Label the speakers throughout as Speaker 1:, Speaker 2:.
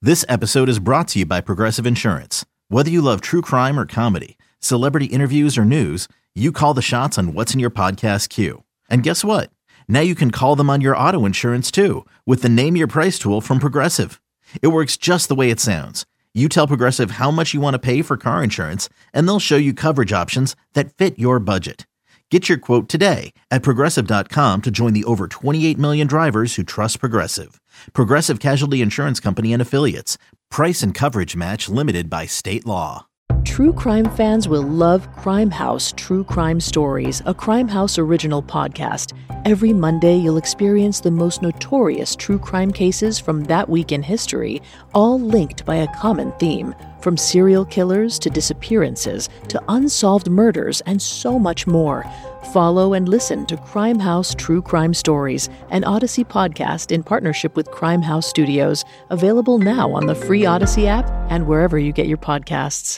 Speaker 1: This episode is brought to you by Progressive Insurance. Whether you love true crime or comedy, celebrity interviews or news, you call the shots on what's in your podcast queue. And guess what? Now you can call them on your auto insurance too with the Name Your Price tool from Progressive. It works just the way it sounds. You tell Progressive how much you want to pay for car insurance, and they'll show you coverage options that fit your budget. Get your quote today at Progressive.com to join the over 28 million drivers who trust Progressive. Progressive Casualty Insurance Company and Affiliates. Price and coverage match limited by state law.
Speaker 2: True crime fans will love Crime House True Crime Stories, a Crime House original podcast. Every Monday, you'll experience the most notorious true crime cases from that week in history, all linked by a common theme. From serial killers to disappearances to unsolved murders and so much more. Follow and listen to Crime House True Crime Stories, an Odyssey podcast in partnership with Crime House Studios, available now on the free Odyssey app and wherever you get your podcasts.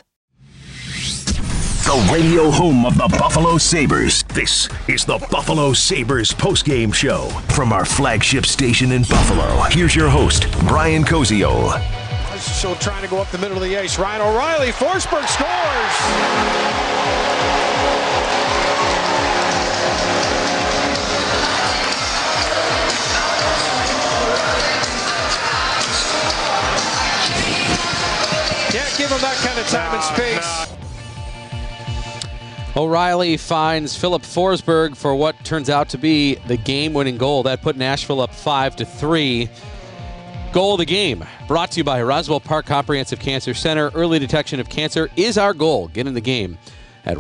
Speaker 3: The radio home of the Buffalo Sabres. This is the Buffalo Sabres postgame show from our flagship station in Buffalo. Here's your host, Brian Koziol.
Speaker 4: Still trying to go up the middle of the ice. Ryan O'Reilly, Forsberg scores! Can't give him that kind of time and space.
Speaker 5: O'Reilly finds Philip Forsberg for what turns out to be the game-winning goal. That put Nashville up 5-3. Goal of the game, brought to you by Roswell Park Comprehensive Cancer Center. Early detection of cancer is our goal. Get in the game at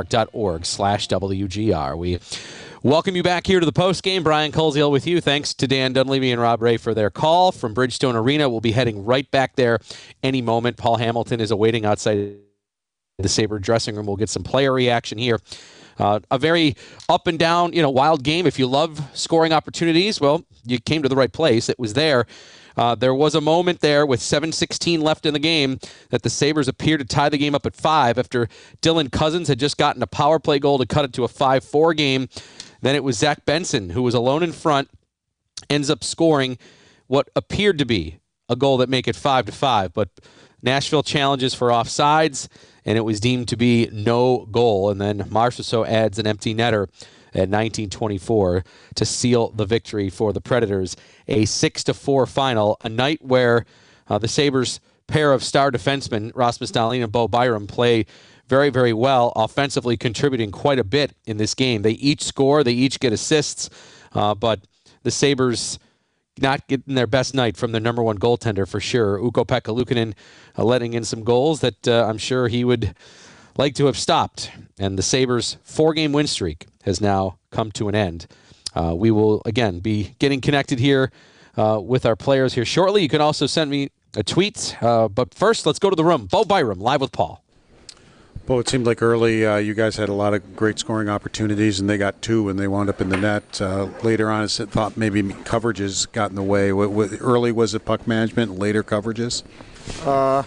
Speaker 5: roswellpark.org/WGR. We welcome you back here to the postgame. Brian Koziol with you. Thanks to Dan Dunleavy and Rob Ray for their call from Bridgestone Arena. We'll be heading right back there any moment. Paul Hamilton is awaiting outside the Sabre dressing room. We'll get some player reaction here. A very up and down, wild game. If you love scoring opportunities, well, you came to the right place. It was there. There was a moment there with 7:16 left in the game that the Sabres appeared to tie the game up at 5 after Dylan Cousins had just gotten a power play goal to cut it to a 5-4 game. Then it was Zach Benson, who was alone in front, ends up scoring what appeared to be a goal that make it 5-5. But Nashville challenges for offsides, and it was deemed to be no goal. And then Marchessault adds an empty netter at 19:24 to seal the victory for the Predators. A 6-4 final, a night where the Sabres' pair of star defensemen, Rasmus Dahlin and Bo Byram, play very, very well, offensively contributing quite a bit in this game. They each score, they each get assists, but the Sabres not getting their best night from their number one goaltender for sure. Ukko-Pekka Luukkonen letting in some goals that I'm sure he would like to have stopped. And the Sabres' 4-game win streak has now come to an end. We will, again, be getting connected here with our players here shortly. You can also send me a tweet. But first, let's go to the room. Bo Byram, live with Paul.
Speaker 6: Bo, it seemed like early you guys had a lot of great scoring opportunities, and they got 2 and they wound up in the net. Later on, I thought maybe coverages got in the way. Early was it puck management, later coverages?
Speaker 7: I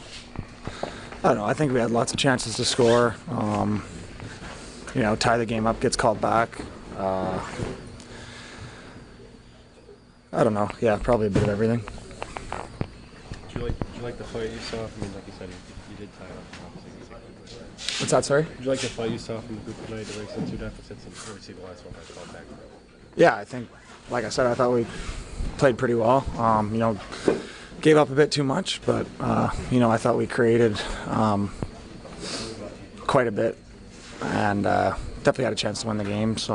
Speaker 7: don't know. I think we had lots of chances to score. Tie the game up, gets called back. I don't know. Yeah, probably a bit of everything.
Speaker 8: Did you like the fight you saw? I mean, like you said, you did tie it up.
Speaker 7: What's that, sorry?
Speaker 8: Did you like the fight you saw from the group tonight, the race into deficits, and obviously the last one got called back?
Speaker 7: Yeah, I think, like I said, I thought we played pretty well. Gave up a bit too much, but, I thought we created quite a bit and definitely had a chance to win the game. So,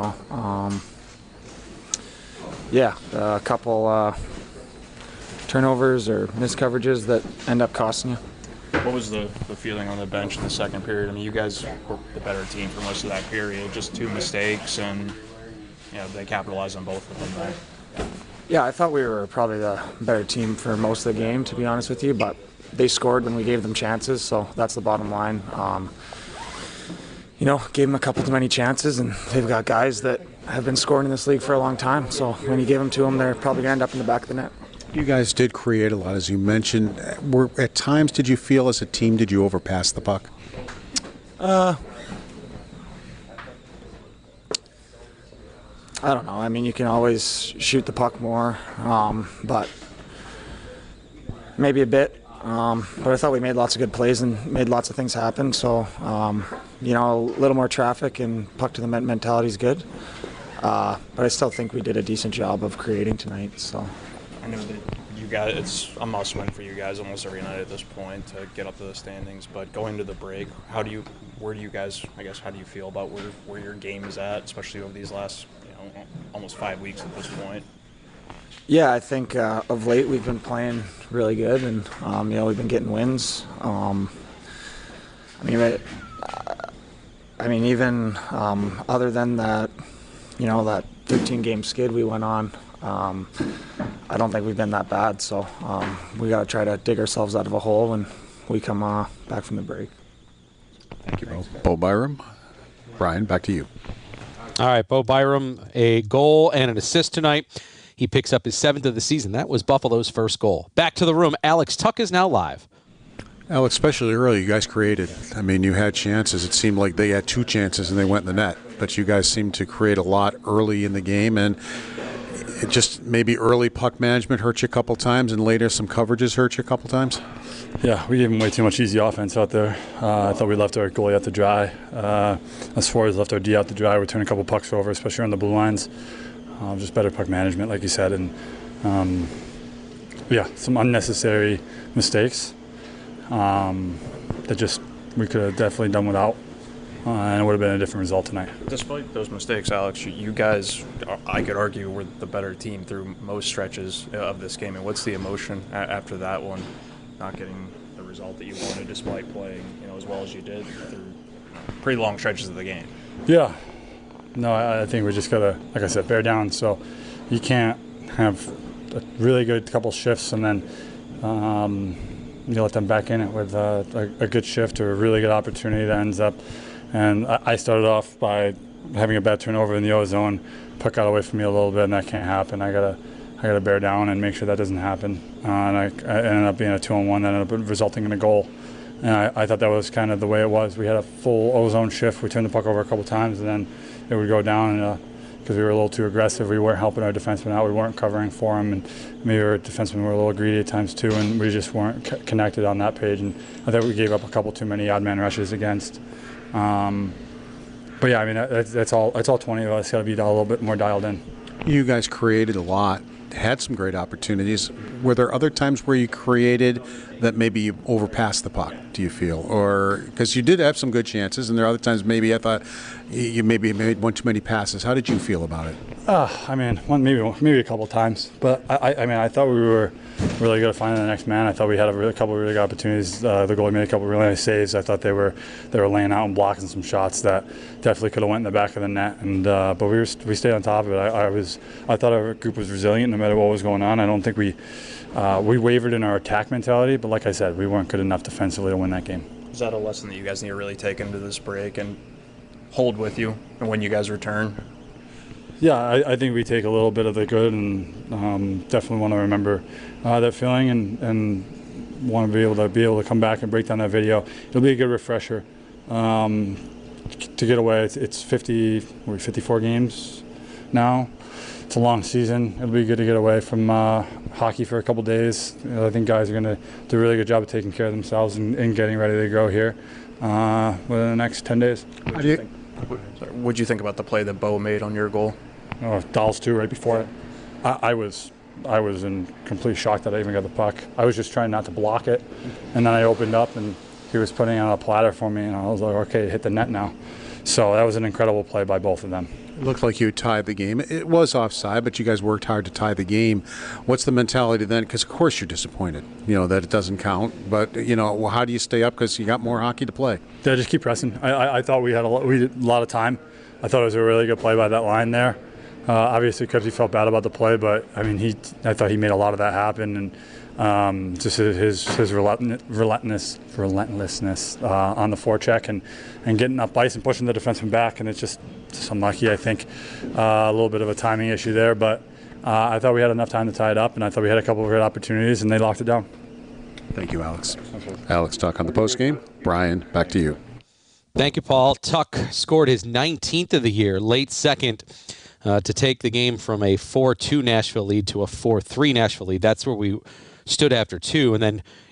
Speaker 7: a couple turnovers or missed coverages that end up costing you.
Speaker 9: What was the feeling on the bench in the second period? I mean, you guys were the better team for most of that period. Just 2 mistakes, and they capitalized on both of them there.
Speaker 7: Yeah, I thought we were probably the better team for most of the game, to be honest with you, but they scored when we gave them chances, so that's the bottom line. Gave them a couple too many chances, and they've got guys that have been scoring in this league for a long time, so when you give them to them, they're probably going to end up in the back of the net.
Speaker 6: You guys did create a lot, as you mentioned. At times, did you feel as a team, did you overpass the puck?
Speaker 7: I don't know. I mean, you can always shoot the puck more, but maybe a bit. but I thought we made lots of good plays and made lots of things happen. So, you know, a little more traffic and puck to the mentality is good. But I still think we did a decent job of creating tonight. So
Speaker 9: I know that you guys, it's a must-win for you guys almost every night at this point to get up to the standings. But going to the break, where do you guys, I guess, how do you feel about where your game is at, especially over these last, almost 5 weeks at this point?
Speaker 7: Yeah, I think of late we've been playing really good, and we've been getting wins. Even other than that, that 13-game skid we went on, I don't think we've been that bad. So we got to try to dig ourselves out of a hole when we come back from the break.
Speaker 6: Thank you, Bo. Bo Byram. Brian, back to you.
Speaker 5: All right, Bo Byram, a goal and an assist tonight. He picks up his 7th of the season. That was Buffalo's first goal. Back to the room. Alex Tuch is now live.
Speaker 6: Alex, especially early, you guys created. I mean, you had chances. It seemed like they had 2 chances and they went in the net. But you guys seemed to create a lot early in the game, and it just maybe early puck management hurt you a couple times, and later some coverages hurt you a couple times.
Speaker 10: Yeah, we gave him way too much easy offense out there. I thought we left our goalie out to dry. As far as left our D out to dry, we turned a couple pucks over, especially on the blue lines. Just better puck management, like you said, and some unnecessary mistakes that just we could have definitely done without, and it would have been a different result tonight.
Speaker 9: Despite those mistakes, Alex, you guys, I could argue, were the better team through most stretches of this game. And what's the emotion after that one, not getting the result that you wanted despite playing as well as you did through pretty long stretches of the game?
Speaker 10: Yeah. No, I think we just got to, like I said, bear down. So you can't have a really good couple shifts and then you let them back in it with a good shift or a really good opportunity that ends up. And I started off by having a bad turnover in the O-zone, puck got away from me a little bit, and that can't happen. I gotta bear down and make sure that doesn't happen. And I ended up being a 2-on-1 that ended up resulting in a goal. And I thought that was kind of the way it was. We had a full O-zone shift. We turned the puck over a couple times, and then it would go down because we were a little too aggressive. We weren't helping our defensemen out. We weren't covering for them, and maybe our defensemen were a little greedy at times too, and we just weren't connected on that page. And I thought we gave up a couple too many odd man rushes against. But yeah, I mean that's all 20 of us got to be a little bit more dialed in.
Speaker 6: You guys created a lot, had some great opportunities. Were there other times where you created that maybe you overpassed the puck, do you feel? Or because you did have some good chances, and there are other times maybe I thought you maybe made one too many passes. How did you feel about it?
Speaker 10: Maybe a couple times. But I thought we were really good at finding the next man. I thought we had a couple of really good opportunities. The goalie made a couple of really nice saves. I thought they were laying out and blocking some shots that definitely could have went in the back of the net. And but we stayed on top of it. I thought our group was resilient no matter what was going on. I don't think we wavered in our attack mentality. But like I said, we weren't good enough defensively to win that game.
Speaker 9: Is that a lesson that you guys need to really take into this break and hold with you and when you guys return?
Speaker 10: Yeah, I think we take a little bit of the good and definitely want to remember that feeling and want to be able to come back and break down that video. It'll be a good refresher to get away. It's 54 games now. It's a long season. It'll be good to get away from hockey for a couple days. I think guys are going to do a really good job of taking care of themselves and getting ready to go here within the next 10 days.
Speaker 9: What'd you think about the play that Bo made on your goal?
Speaker 10: Dahl's too right before it. I was in complete shock that I even got the puck. I was just trying not to block it, and then I opened up and he was putting it on a platter for me, and I was like, okay, hit the net now. So that was an incredible play by both of them.
Speaker 6: It looked like you tied the game. It was offside, but you guys worked hard to tie the game. What's the mentality then? Because, of course, you're disappointed, that it doesn't count. But, how do you stay up because you got more hockey to play?
Speaker 10: Yeah, just keep pressing. I thought we had a lot of time. I thought it was a really good play by that line there. Obviously, Krebsy felt bad about the play, but, I thought he made a lot of that happen. And just his relentlessness on the forecheck and getting up ice and pushing the defenseman back, and it's just unlucky. I think a little bit of a timing issue there, but I thought we had enough time to tie it up, and I thought we had a couple of great opportunities, and they locked it down.
Speaker 6: Thank you, Alex. Alex Tuch on the postgame. Brian, back to you.
Speaker 5: Thank you, Paul. Tuch scored his 19th of the year, late second, to take the game from a 4-2 Nashville lead to a 4-3 Nashville lead. That's where we stood after 2, and then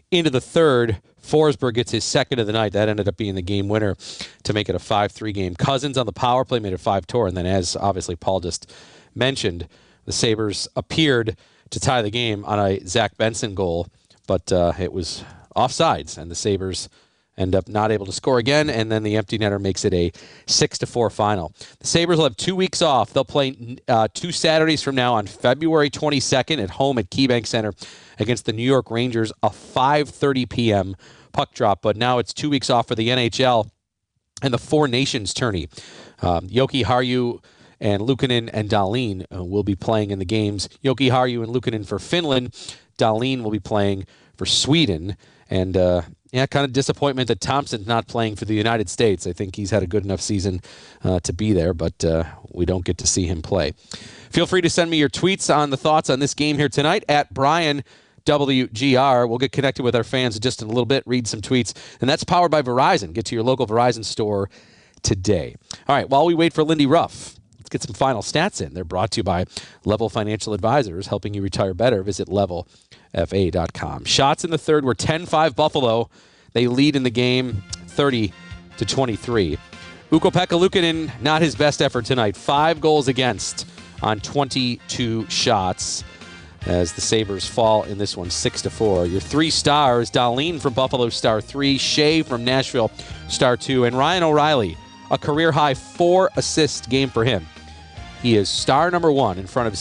Speaker 5: into the third, Forsberg gets his second of the night. That ended up being the game winner to make it a 5-3 game. Cousins on the power play made it 5-2, and then as obviously Paul just mentioned, the Sabres appeared to tie the game on a Zach Benson goal, but it was offsides, and the Sabres end up not able to score again, and then the empty netter makes it a 6-4 final. The Sabres will have 2 weeks off. They'll play 2 Saturdays from now on February 22nd at home at KeyBank Center against the New York Rangers, a 5:30 p.m. puck drop, but now it's 2 weeks off for the NHL and the Four Nations tourney. Jokiharju and Luukkonen and Dahlin will be playing in the games. Jokiharju and Luukkonen for Finland. Dahlin will be playing for Sweden. And, kind of disappointment that Thompson's not playing for the United States. I think he's had a good enough season to be there, but we don't get to see him play. Feel free to send me your tweets on the thoughts on this game here tonight at BrianWGR. We'll get connected with our fans just in a little bit, read some tweets. And that's powered by Verizon. Get to your local Verizon store today. All right, while we wait for Lindy Ruff, let's get some final stats in. They're brought to you by Level Financial Advisors, helping you retire better. Visit levelfa.com. Shots in the third were 10-5 Buffalo. They lead in the game 30-23. Ukko-Pekka Luukkonen, not his best effort tonight. 5 goals against on 22 shots as the Sabres fall in this one 6-4. Your 3 stars, Dahlin from Buffalo, star 3, Shea from Nashville, star 2, and Ryan O'Reilly, a career-high 4-assist game for him. He is star number 1 in front of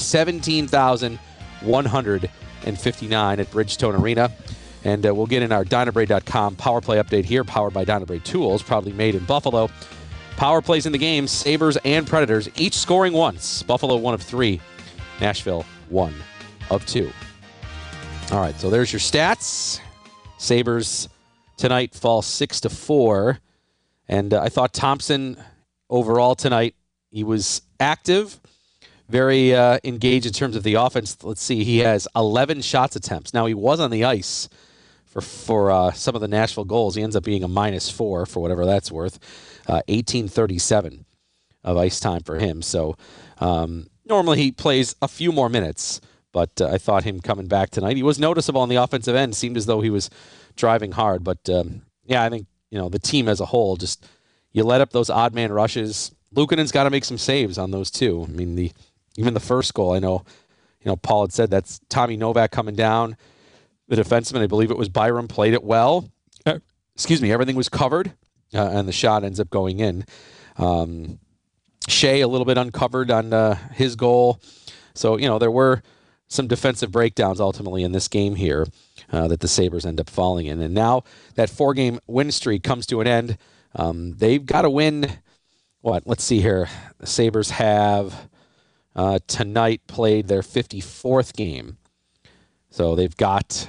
Speaker 5: 17,159 at Bridgestone Arena. And we'll get in our Dynabrade.com power play update here, powered by Dynabrade Tools, proudly made in Buffalo. Power plays in the game, Sabres and Predators, each scoring once. Buffalo 1 of 3, Nashville 1 of 2. All right, so there's your stats. Sabres tonight fall 6-4. And I thought Thompson overall tonight, he was active, very engaged in terms of the offense. Let's see, he has 11 shots attempts. Now, he was on the ice for some of the Nashville goals. He ends up being a -4 for whatever that's worth. 18:37 of ice time for him. So normally he plays a few more minutes, but I thought him coming back tonight, he was noticeable on the offensive end. Seemed as though he was driving hard. But, I think, the team as a whole, just you let up those odd man rushes. Luukkonen's got to make some saves on those too. I mean, even the first goal, I know, Paul had said that's Tommy Novak coming down. The defenseman, I believe it was Byram, played it well. Everything was covered, and the shot ends up going in. Shea a little bit uncovered on his goal. So, there were some defensive breakdowns ultimately in this game here that the Sabres end up falling in. And now that 4-game win streak comes to an end. They've got to win. Let's see here. The Sabres have tonight played their 54th game. So they've got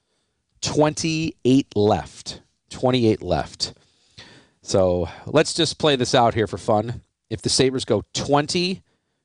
Speaker 5: 28 left. 28 left. So let's just play this out here for fun. If the Sabres go 20-8,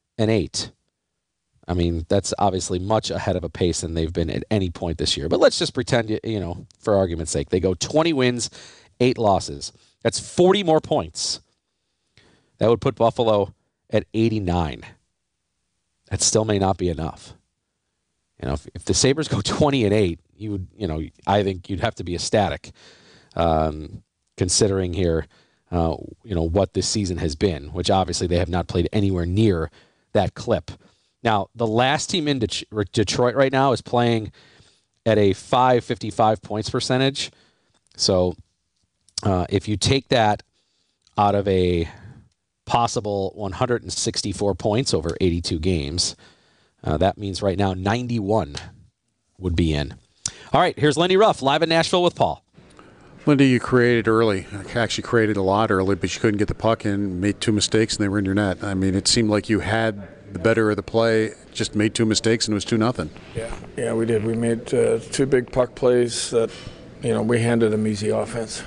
Speaker 5: I mean, that's obviously much ahead of a pace than they've been at any point this year. But let's just pretend, for argument's sake, they go 20 wins, 8 losses. That's 40 more points. That would put Buffalo at 89. That still may not be enough. If the Sabres go 20-8, I think you'd have to be ecstatic, considering here, what this season has been, which obviously they have not played anywhere near that clip. Now, the last team in Detroit right now is playing at a .555 points percentage. So if you take that out of a possible 164 points over 82 games, that means right now 91 would be in. All right, here's Lindy Ruff, live in Nashville with Paul.
Speaker 6: Lindy, you created early. Actually created a lot early, but you couldn't get the puck in, made 2 mistakes, and they were in your net. I mean, it seemed like you had the better of the play, just made 2 mistakes, and it was 2-0.
Speaker 11: Yeah, we did. We made 2 big puck plays that, we handed them easy offense.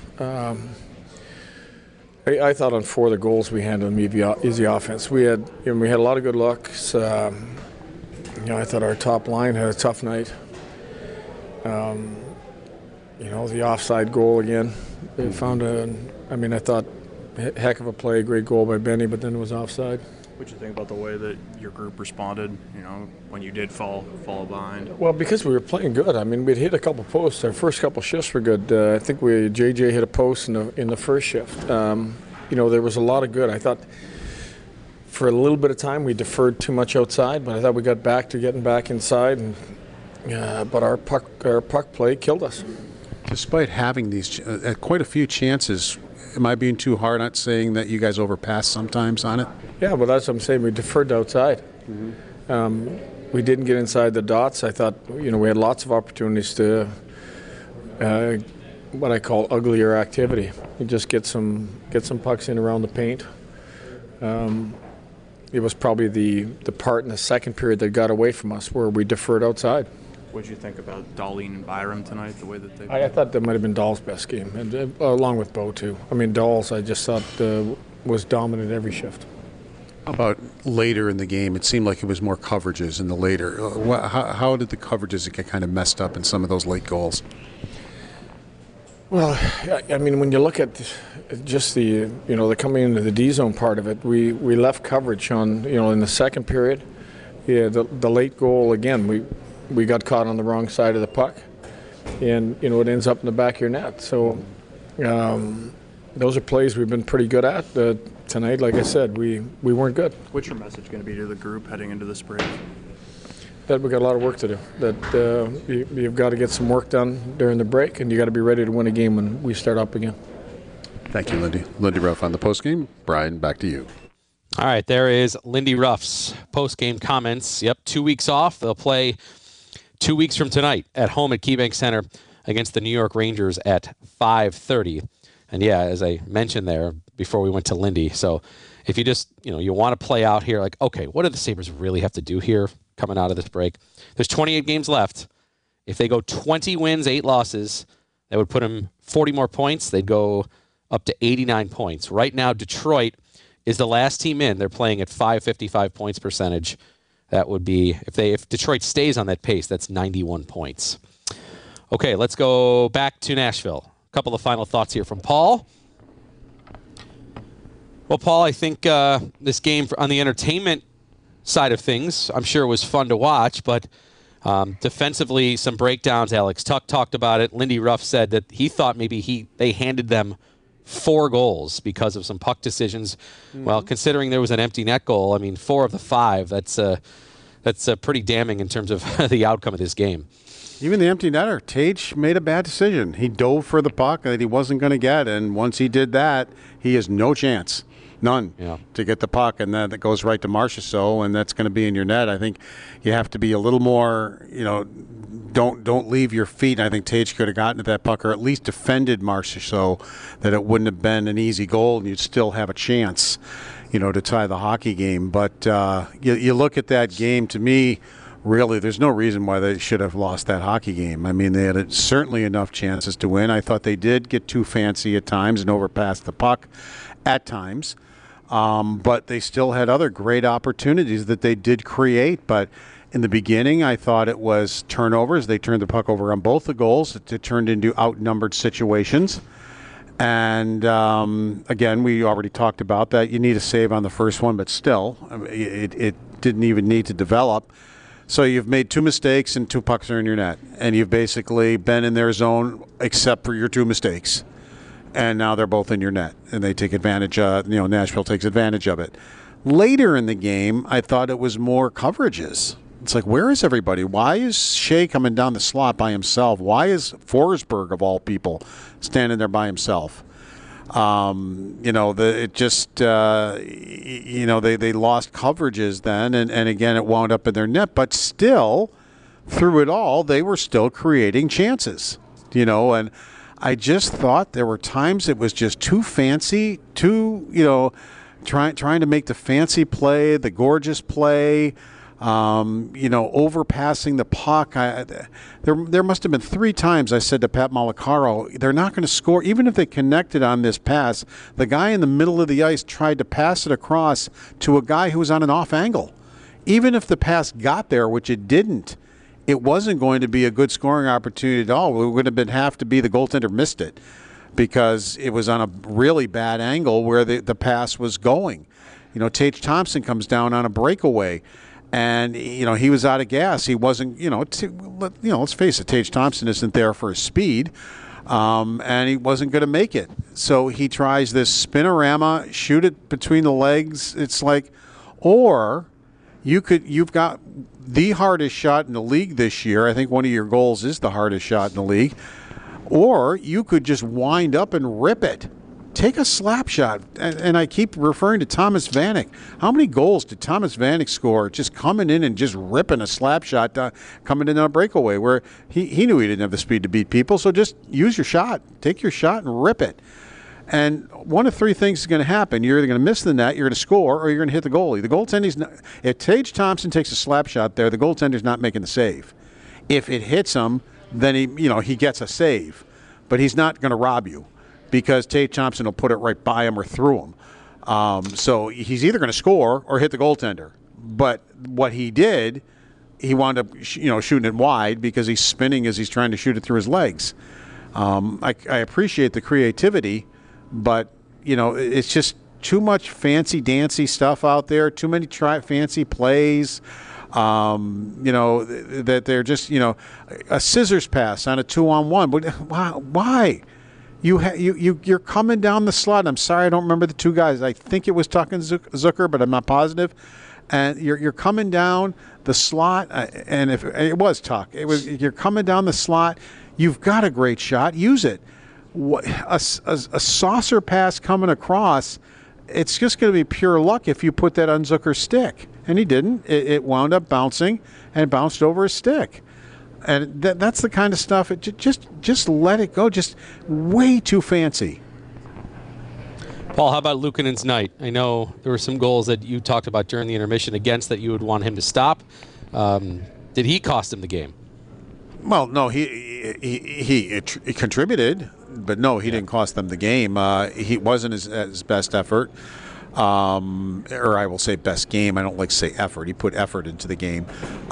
Speaker 11: I thought on 4 of the goals we handed them easy offense. We had a lot of good looks. I thought our top line had a tough night. The offside goal again. They found I thought heck of a play, great goal by Benny, but then it was offside.
Speaker 9: What did you think about the way that your group responded, when you did fall behind?
Speaker 11: Well, because we were playing good. I mean, we'd hit a couple posts. Our first couple shifts were good. I think JJ hit a post in the first shift. There was a lot of good. I thought for a little bit of time we deferred too much outside, but I thought we got back to getting back inside. But our puck play killed us.
Speaker 6: Despite having these quite a few chances, am I being too hard on saying that you guys overpassed sometimes on it?
Speaker 11: Yeah, but that's what I'm saying. We deferred outside. Mm-hmm. We didn't get inside the dots. I thought, we had lots of opportunities to what I call uglier activity. You just get some pucks in around the paint. It was probably the part in the second period that got away from us where we deferred outside.
Speaker 9: What did you think about Dahlin and Byram tonight, the way that they
Speaker 11: I thought that might have been Dahl's best game, and, along with Bo, too. I mean, Dahl's, I just thought, was dominant every shift.
Speaker 6: How about later in the game? It seemed like it was more coverages in the later. How did the coverages get kind of messed up in some of those late goals?
Speaker 11: Well, I mean, when you look at just the coming into the D zone part of it, we left coverage on, in the second period. Yeah, the late goal, again, we got caught on the wrong side of the puck, and it ends up in the back of your net. So those are plays we've been pretty good at. Tonight, like I said, we weren't good.
Speaker 9: What's your message going to be to the group heading into this break?
Speaker 11: That we got a lot of work to do. That you've got to get some work done during the break, and you got to be ready to win a game when we start up again.
Speaker 6: Thank you, Lindy. Lindy Ruff on the postgame. Brian, back to you.
Speaker 5: All right, there is Lindy Ruff's postgame comments. Yep, 2 weeks off. They'll play 2 weeks from tonight at home at KeyBank Center against the New York Rangers at 5:30. And yeah, as I mentioned there before we went to Lindy, so if you just, you want to play out here like, okay, what do the Sabres really have to do here coming out of this break? There's 28 games left. If they go 20 wins, 8 losses, that would put them 40 more points. They'd go up to 89 points. Right now, Detroit is the last team in. They're playing at .555 points percentage. That would be, if Detroit stays on that pace, that's 91 points. Okay, let's go back to Nashville. A couple of final thoughts here from Paul. Well, Paul, I think this game on the entertainment side of things, I'm sure it was fun to watch, but defensively, some breakdowns. Alex Tuck talked about it. Lindy Ruff said that he thought maybe they handed them 4 goals because of some puck decisions. Mm-hmm. Well, considering there was an empty net goal, 4 of the 5, that's pretty damning in terms of the outcome of this game.
Speaker 6: Even the empty netter, Tage made a bad decision. He dove for the puck that he wasn't going to get, and once he did that, he has no chance. None to get the puck, and then it goes right to Marchessault, and that's going to be in your net. I think you have to be a little more, don't leave your feet. And I think Tage could have gotten at that puck or at least defended Marchessault, that it wouldn't have been an easy goal, and you'd still have a chance, to tie the hockey game. But you look at that game, to me, really, there's no reason why they should have lost that hockey game. They had certainly enough chances to win. I thought they did get too fancy at times and overpass the puck at times. But they still had other great opportunities that they did create. But in the beginning, I thought it was turnovers. They turned the puck over on both the goals. It turned into outnumbered situations. And, again, we already talked about that. You need a save on the first one, but still, it didn't even need to develop. So you've made 2 mistakes and 2 pucks are in your net. And you've basically been in their zone except for your 2 mistakes. And now they're both in your net, and they take advantage. Nashville takes advantage of it. Later in the game, I thought it was more coverages. It's like, where is everybody? Why is Shea coming down the slot by himself? Why is Forsberg, of all people, standing there by himself? They lost coverages then, and again, it wound up in their net. But still, through it all, they were still creating chances, and I just thought there were times it was just too fancy, trying to make the fancy play, the gorgeous play, overpassing the puck. There must have been 3 times I said to Pat Malacaro, they're not going to score. Even if they connected on this pass, the guy in the middle of the ice tried to pass it across to a guy who was on an off angle. Even if the pass got there, which it didn't, it wasn't going to be a good scoring opportunity at all. It would have to be the goaltender missed it because it was on a really bad angle where the pass was going. Tage Thompson comes down on a breakaway, and he was out of gas. He wasn't. Let's face it, Tage Thompson isn't there for his speed, and he wasn't going to make it. So he tries this spinorama, shoot it between the legs. It's like, or you've got the hardest shot in the league this year. I think one of your goals is the hardest shot in the league. Or you could just wind up and rip it. Take a slap shot. And I keep referring to Thomas Vanek. How many goals did Thomas Vanek score just coming in and just ripping a slap shot, coming in on a breakaway where he knew he didn't have the speed to beat people, so just use your shot. Take your shot and rip it. And one of three things is going to happen. You're either going to miss the net, you're going to score, or you're going to hit the goalie. The goaltender's not, if Tage Thompson takes a slap shot there, the goaltender's not making the save. If it hits him, then he gets a save. But he's not going to rob you because Tage Thompson will put it right by him or through him. So he's either going to score or hit the goaltender. But what he did, he wound up shooting it wide because he's spinning as he's trying to shoot it through his legs. I appreciate the creativity, but it's just too much fancy-dancy stuff out there, too many fancy plays. That they're just, a scissors pass on a 2-on-1. But why? You're coming down the slot. I'm sorry, I don't remember the two guys. I think it was Tuck and Zucker, but I'm not positive. And you're coming down the slot, and if it was Tuck, you're coming down the slot. You've got a great shot. Use it. A saucer pass coming across. It's just going to be pure luck if you put that on Zucker's stick. And he didn't. It wound up bouncing and bounced over his stick. And that's the kind of stuff, just let it go. Just way too fancy.
Speaker 5: Paul, how about Luukkonen's night? I know there were some goals that you talked about during the intermission against that you would want him to stop. Did he cost him the game?
Speaker 6: Well, no, he contributed, but no, he didn't cost them the game. He wasn't his best effort. Or I will say best game. I don't like to say effort. He put effort into the game.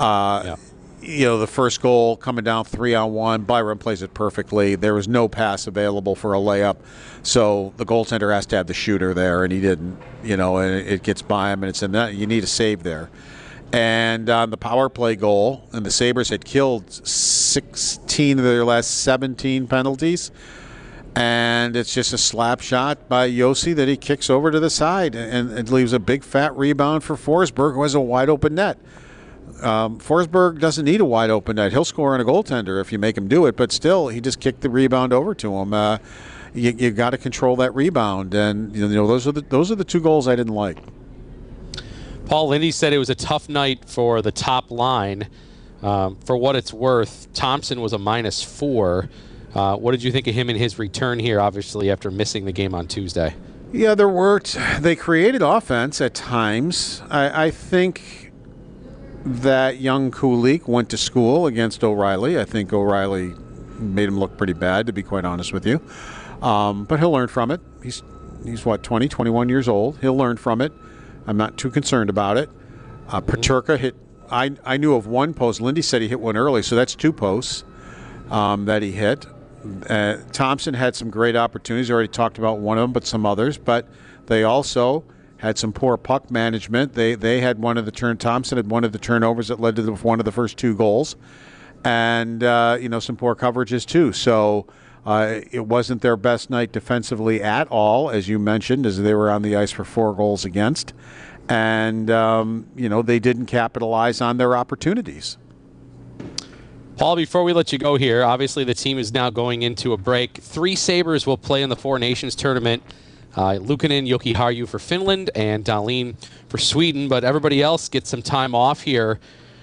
Speaker 6: The first goal coming down 3-on-1, Byram plays it perfectly. There was no pass available for a layup, so the goaltender has to have the shooter there, and he didn't. And it gets by him, and it's in that. You need a save there. And on the power play goal, and the Sabres had killed 16 of their last 17 penalties. And it's just a slap shot by Josi that he kicks over to the side, and it leaves a big fat rebound for Forsberg, who has a wide open net. Forsberg doesn't need a wide open net. He'll score on a goaltender if you make him do it, but still, he just kicked the rebound over to him. You got to control that rebound, and those are the two goals I didn't like.
Speaker 5: Paul Lindy said it was a tough night for the top line. For what it's worth, Thompson was a -4. What did you think of him in his return here, obviously, after missing the game on Tuesday?
Speaker 6: Yeah, they created offense at times. I think that young Kulich went to school against O'Reilly. I think O'Reilly made him look pretty bad, to be quite honest with you. But he'll learn from it. He's 20, 21 years old. He'll learn from it. I'm not too concerned about it. Peterka hit, I knew of one post. Lindy said he hit one early, so that's two posts that he hit. Thompson had some great opportunities. I already talked about one of them, but some others. But they also had some poor puck management. They had one of the Thompson had one of the turnovers that led to one of the first two goals, and some poor coverages too. So it wasn't their best night defensively at all, as you mentioned, as they were on the ice for 4 goals against, and they didn't capitalize on their opportunities.
Speaker 5: Paul, before we let you go here, obviously the team is now going into a break. 3 Sabres will play in the Four Nations tournament. Luukkonen, Jokiharju for Finland, and Dahlin for Sweden. But everybody else gets some time off here.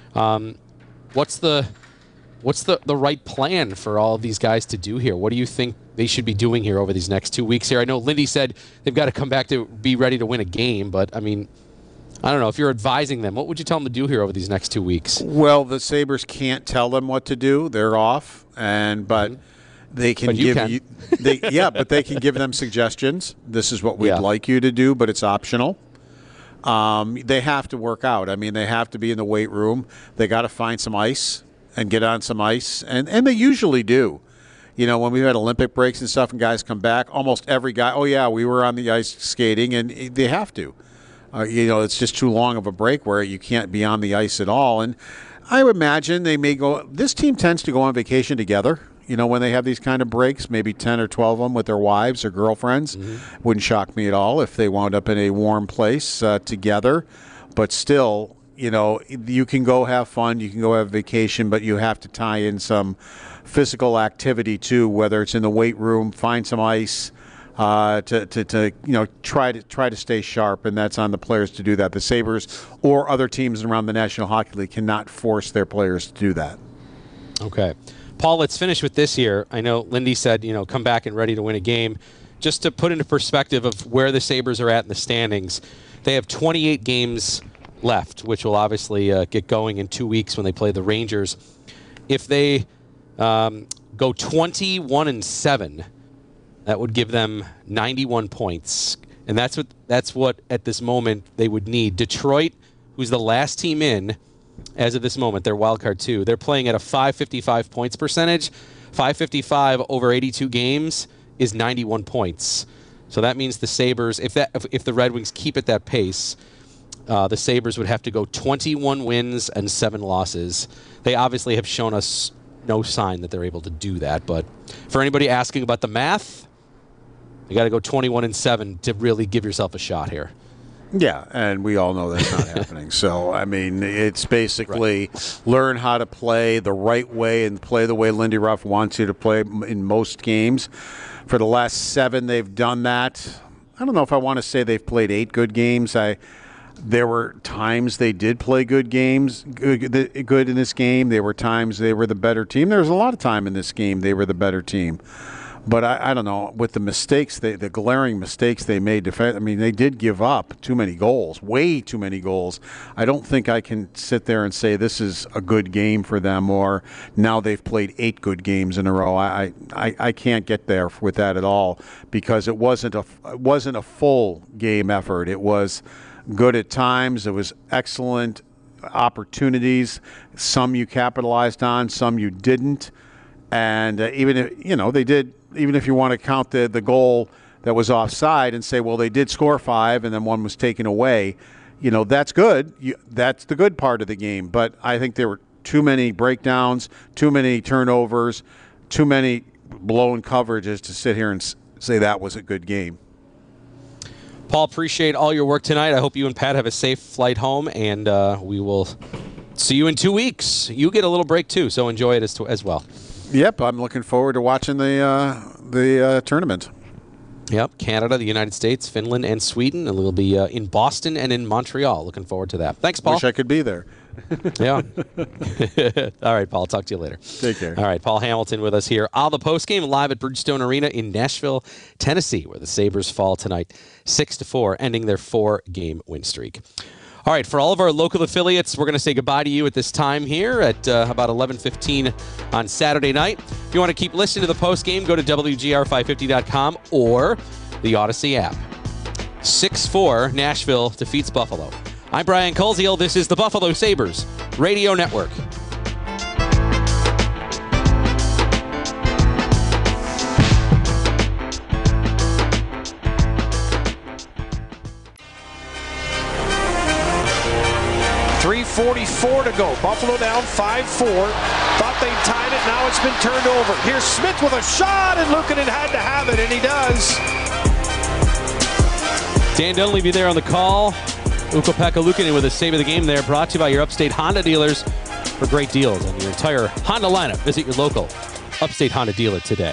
Speaker 5: What's the right plan for all of these guys to do here? What do you think they should be doing here over these next 2 weeks here? I know Lindy said they've got to come back to be ready to win a game, but I mean, I don't know. If you're advising them, what would you tell them to do here over these next 2 weeks?
Speaker 6: Well, the Sabres can't tell them what to do. They're off, but they can but they can give them suggestions. This is what we'd like you to do, but it's optional. They have to work out. I mean, they have to be in the weight room. They got to find some ice and get on some ice, and they usually do. When we've had Olympic breaks and stuff and guys come back, almost every guy, we were on the ice skating, and they have to. It's just too long of a break where you can't be on the ice at all. And I would imagine they may go. This team tends to go on vacation together. When they have these kind of breaks, maybe 10 or 12 of them with their wives or girlfriends. Mm-hmm. Wouldn't shock me at all if they wound up in a warm place together. But still, you can go have fun, you can go have vacation, but you have to tie in some physical activity too, whether it's in the weight room, find some ice, to try to stay sharp, and that's on the players to do that. The Sabres or other teams around the National Hockey League cannot force their players to do that.
Speaker 5: Okay. Paul, let's finish with this here. I know Lindy said, come back and ready to win a game. Just to put into perspective of where the Sabres are at in the standings, they have 28 games left, which will obviously get going in 2 weeks when they play the Rangers. If they go 21-7, that would give them 91 points. And that's what at this moment they would need. Detroit, who's the last team in, as of this moment, they're wildcard 2. They're playing at a .555 points percentage. 555 over 82 games is 91 points. So that means the Sabres, if the Red Wings keep at that pace, the Sabres would have to go 21 wins and 7 losses. They obviously have shown us no sign that they're able to do that. But for anybody asking about the math, you got to go 21-7 to really give yourself a shot here.
Speaker 6: Yeah, and we all know that's not happening. So, it's basically learn how to play the right way and play the way Lindy Ruff wants you to play in most games. For the last 7, they've done that. I don't know if I want to say they've played 8 good games. There were times they did play good games, good in this game. There were times they were the better team. There was a lot of time in this game they were the better team. But I don't know, with the mistakes, the glaring mistakes they made, they did give up too many goals, way too many goals. I don't think I can sit there and say this is a good game for them, or now they've played 8 good games in a row. I can't get there with that at all, because it wasn't a full game effort. It was good at times. It was excellent opportunities. Some you capitalized on, some you didn't. And even if they did. Even if you want to count the goal that was offside and say, well, they did score 5 and then 1 was taken away, that's good. That's the good part of the game. But I think there were too many breakdowns, too many turnovers, too many blown coverages to sit here and say that was a good game.
Speaker 5: Paul, appreciate all your work tonight. I hope you and Pat have a safe flight home, and we will see you in 2 weeks. You get a little break, too, so enjoy it as well.
Speaker 6: Yep, I'm looking forward to watching the tournament.
Speaker 5: Yep, Canada, the United States, Finland, and Sweden. And we'll be in Boston and in Montreal. Looking forward to that. Thanks, Paul.
Speaker 6: Wish I could be there.
Speaker 5: Yeah. All right, Paul. Talk to you later.
Speaker 6: Take care.
Speaker 5: All right, Paul Hamilton with us here on the postgame live at Bridgestone Arena in Nashville, Tennessee, where the Sabres fall tonight 6-4, ending their 4-game win streak. All right, for all of our local affiliates, we're going to say goodbye to you at this time here at about 11:15 on Saturday night. If you want to keep listening to the postgame, go to WGR550.com or the Odyssey app. 6-4, Nashville defeats Buffalo. I'm Brian Koziel. This is the Buffalo Sabres Radio Network.
Speaker 4: .44 to go. Buffalo down 5-4. Thought they tied it. Now it's been turned over. Here's Smith with a shot, and Luukkonen had to have it, and he does.
Speaker 5: Dan Dunleavy there on the call. Ukko-Pekka Luukkonen with a save of the game there. Brought to you by your Upstate Honda dealers for great deals on your entire Honda lineup. Visit your local Upstate Honda dealer today.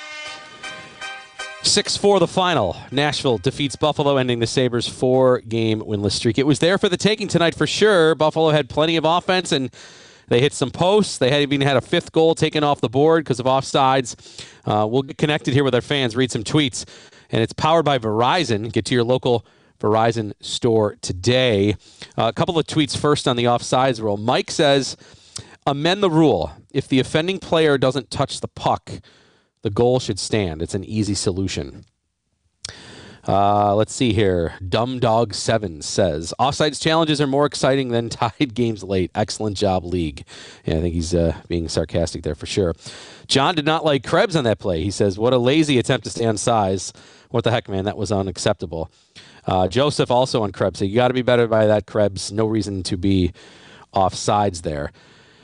Speaker 5: 6-4 the final. Nashville defeats Buffalo, ending the Sabres' 4-game winless streak. It was there for the taking tonight for sure. Buffalo had plenty of offense, and they hit some posts. They had even had a 5th goal taken off the board because of offsides. We'll get connected here with our fans, read some tweets. And it's powered by Verizon. Get to your local Verizon store today. A couple of tweets first on the offsides rule. Mike says, amend the rule. If the offending player doesn't touch the puck, the goal should stand. It's an easy solution. Let's see here. DumbDog7 says, offsides challenges are more exciting than tied games late. Excellent job, league. Yeah, I think he's being sarcastic there for sure. John did not like Krebs on that play. He says, what a lazy attempt to stay on size. What the heck, man? That was unacceptable. Joseph also on Krebs. So you got to be better by that, Krebs. No reason to be offsides there.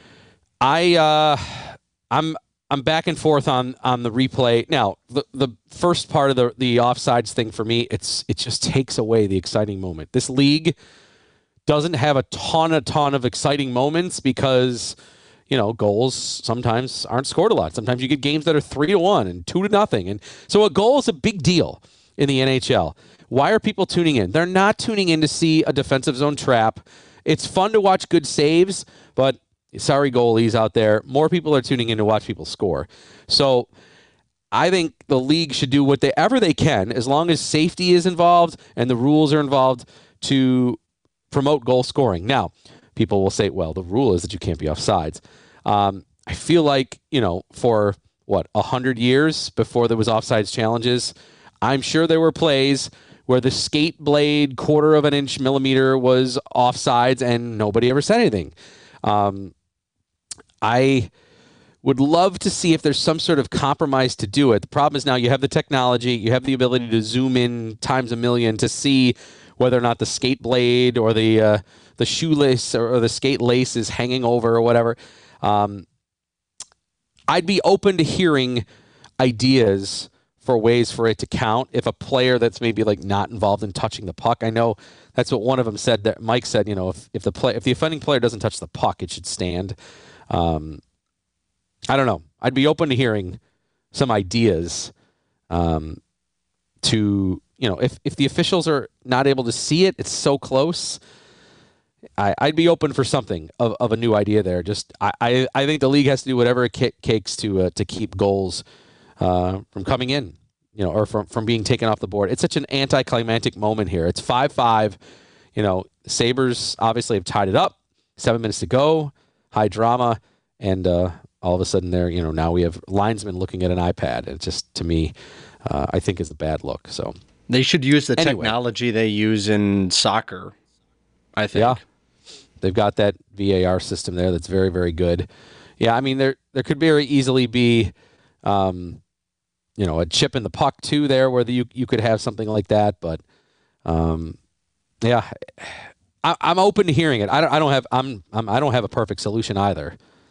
Speaker 5: I'm back and forth on the replay. Now, the first part of the offsides thing for me, it just takes away the exciting moment. This league doesn't have a ton of exciting moments because, goals sometimes aren't scored a lot. Sometimes you get games that are 3-1 and 2-0. And so a goal is a big deal in the NHL. Why are people tuning in? They're not tuning in to see a defensive zone trap. It's fun to watch good saves, but sorry, goalies out there, more people are tuning in to watch people score. So I think the league should do whatever they can, as long as safety is involved and the rules are involved, to promote goal scoring. Now, people will say, well, the rule is that you can't be offsides. I feel like, for 100 years before there was offsides challenges, I'm sure there were plays where the skate blade 1/4 inch millimeter was offsides and nobody ever said anything. I would love to see if there's some sort of compromise to do it. The problem is now you have the technology, you have the ability to zoom in times a million to see whether or not the skate blade or the shoelace or the skate lace is hanging over or whatever. I'd be open to hearing ideas for ways for it to count if a player that's maybe not involved in touching the puck. I know that's what one of them said. That Mike said, if the offending player doesn't touch the puck, it should stand. I don't know. I'd be open to hearing some ideas to, if the officials are not able to see it, it's so close. I'd be open for something of a new idea there. Just I think the league has to do whatever it takes to keep goals from coming in, or from being taken off the board. It's such an anticlimactic moment here. It's 5-5. Sabres obviously have tied it up. 7 minutes to go. High drama, and all of a sudden now we have linesmen looking at an iPad. It just, to me, I think is a bad look. So
Speaker 12: they should use the technology they use in soccer, I think.
Speaker 5: Yeah, they've got that VAR system there that's very, very good. Yeah, I mean, there could very easily be, a chip in the puck too there where you could have something like that. But yeah, I'm open to hearing it. I don't have a perfect solution either.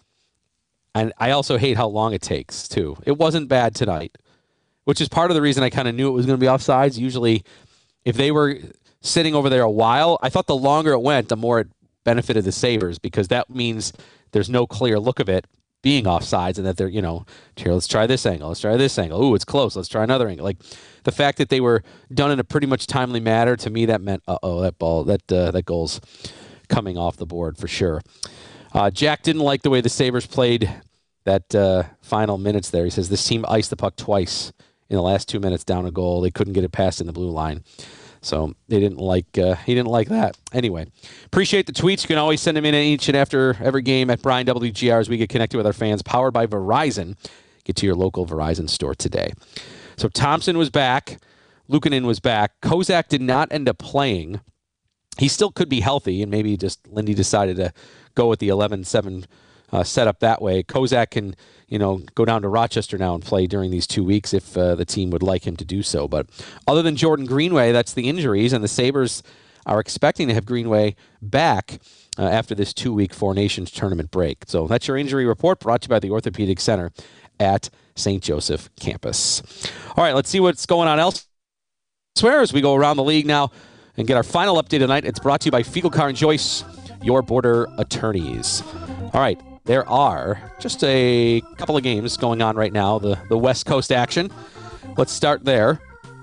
Speaker 5: And I also hate how long it takes too. It wasn't bad tonight, which is part of the reason I kind of knew it was going to be offsides. Usually, if they were sitting over there a while, I thought the longer it went, the more it benefited the Sabres, because that means there's no clear look of it being offsides, and that they're, here, let's try this angle, let's try this angle. Ooh, it's close, let's try another angle. Like, the fact that they were done in a pretty much timely manner, to me, that meant, that goal's coming off the board for sure. Jack didn't like the way the Sabres played that final minutes there. He says this team iced the puck twice in the last 2 minutes down a goal. They couldn't get it past in the blue line. So they didn't like. He didn't like that. Anyway, appreciate the tweets. You can always send them in each and after every game at Brian WGR as we get connected with our fans. Powered by Verizon. Get to your local Verizon store today. So Thompson was back. Luukkonen was back. Kozak did not end up playing. He still could be healthy, and maybe just Lindy decided to go with the 11-7 setup that way. Kozak can, go down to Rochester now and play during these 2 weeks if the team would like him to do so. But other than Jordan Greenway, that's the injuries, and the Sabres are expecting to have Greenway back after this 2-week Four Nations tournament break. So that's your injury report, brought to you by the Orthopedic Center at St. Joseph campus. All right, let's see what's going on elsewhere as we go around the league now and get our final update tonight. It's brought to you by Fiegel Car and Joyce, your border attorneys. All right, there are just a couple of games going on right now, the West Coast action. Let's start there.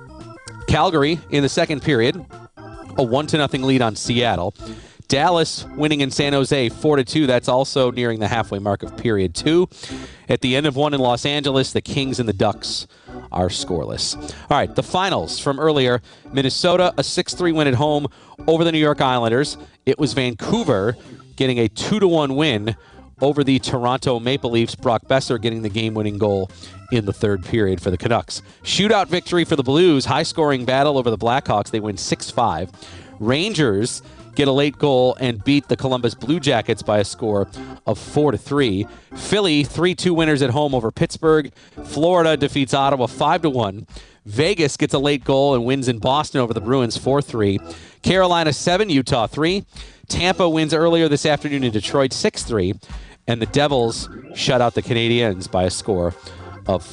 Speaker 5: Calgary in the second period, a 1-0 lead on Seattle. Dallas winning in San Jose 4-2. That's also nearing the halfway mark of period 2. At the end of one in Los Angeles, the Kings and the Ducks are scoreless. All right, the finals from earlier. Minnesota, a 6-3 win at home over the New York Islanders. It was Vancouver getting a 2-1 win over the Toronto Maple Leafs. Brock Besser getting the game-winning goal in the third period for the Canucks. Shootout victory for the Blues. High-scoring battle over the Blackhawks. They win 6-5. Rangers get a late goal and beat the Columbus Blue Jackets by a score of 4-3. Philly, 3-2 winners at home over Pittsburgh. Florida defeats Ottawa 5-1. Vegas gets a late goal and wins in Boston over the Bruins 4-3. Carolina 7, Utah 3. Tampa wins earlier this afternoon in Detroit 6-3. And the Devils shut out the Canadiens by a score of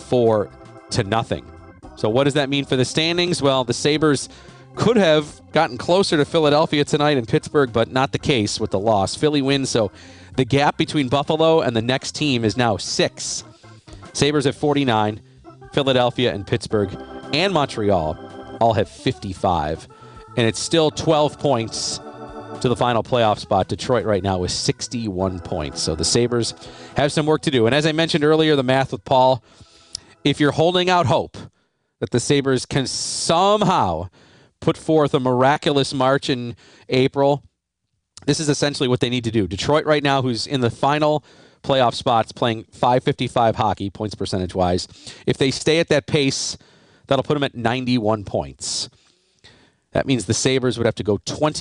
Speaker 5: 4-0. So what does that mean for the standings? Well, the Sabres could have gotten closer to Philadelphia tonight and Pittsburgh, but not the case with the loss. Philly wins, so the gap between Buffalo and the next team is now 6. Sabres at 49. Philadelphia and Pittsburgh and Montreal all have 55. And it's still 12 points to the final playoff spot. Detroit right now with 61 points. So the Sabres have some work to do. And as I mentioned earlier, the math with Paul, if you're holding out hope that the Sabres can somehow put forth a miraculous March in April, this is essentially what they need to do. Detroit right now, who's in the final playoff spots, playing .555 hockey, points percentage-wise. If they stay at that pace, that'll put them at 91 points. That means the Sabres would have to go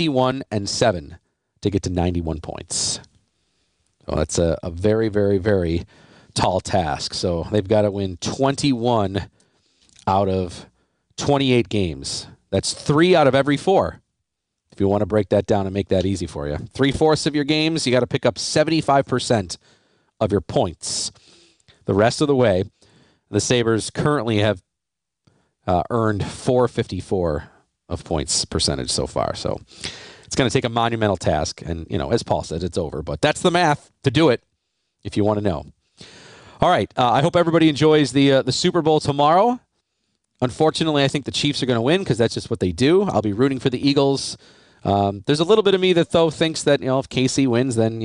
Speaker 5: 21-7 to get to 91 points. So that's a very, very, very tall task. So they've got to win 21 out of 28 games. That's 3 out of every 4. If you want to break that down and make that easy for you. 3/4 of your games, you got to pick up 75% of your points. The rest of the way, the Sabres currently have earned .454 of points percentage so far. So it's going to take a monumental task. And, as Paul said, it's over. But that's the math to do it if you want to know. All right. I hope everybody enjoys the Super Bowl tomorrow. Unfortunately, I think the Chiefs are going to win because that's just what they do. I'll be rooting for the Eagles. There's a little bit of me that, though, thinks that, if KC wins, then,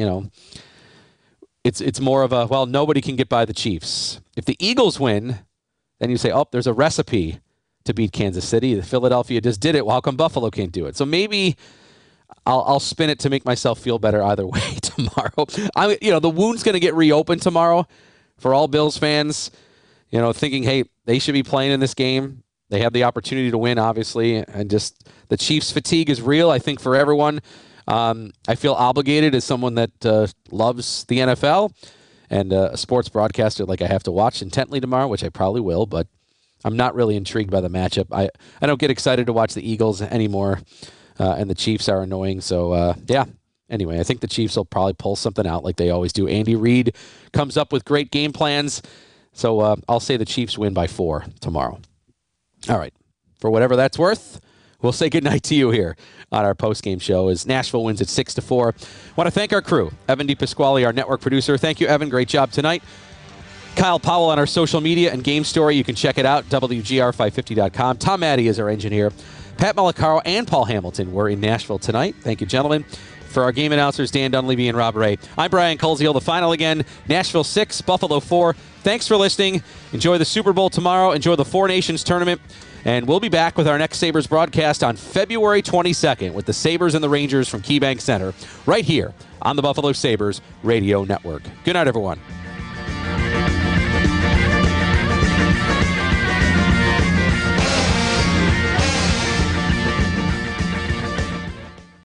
Speaker 5: it's more of a, well, nobody can get by the Chiefs. If the Eagles win, then you say, oh, there's a recipe to beat Kansas City. Philadelphia just did it. Well, how come Buffalo can't do it? So maybe I'll spin it to make myself feel better either way tomorrow. The wound's going to get reopened tomorrow for all Bills fans, thinking, hey, they should be playing in this game. They have the opportunity to win, obviously, and just the Chiefs' fatigue is real, I think, for everyone. I feel obligated as someone that loves the NFL and a sports broadcaster, like I have to watch intently tomorrow, which I probably will, but I'm not really intrigued by the matchup. I don't get excited to watch the Eagles anymore, and the Chiefs are annoying. So, yeah. Anyway, I think the Chiefs will probably pull something out like they always do. Andy Reid comes up with great game plans. So I'll say the Chiefs win by 4 tomorrow. All right. For whatever that's worth, we'll say goodnight to you here on our postgame show as Nashville wins at 6-4. I want to thank our crew. Evan DePasquale, our network producer. Thank you, Evan. Great job tonight. Kyle Powell on our social media and game story. You can check it out, WGR550.com. Tom Maddie is our engineer. Pat Malacaro and Paul Hamilton were in Nashville tonight. Thank you, gentlemen. For our game announcers, Dan Dunleavy and Rob Ray, I'm Brian Koziel. The final again, Nashville 6, Buffalo 4. Thanks for listening. Enjoy the Super Bowl tomorrow. Enjoy the Four Nations tournament. And we'll be back with our next Sabres broadcast on February 22nd with the Sabres and the Rangers from KeyBank Center right here on the Buffalo Sabres Radio Network. Good night, everyone.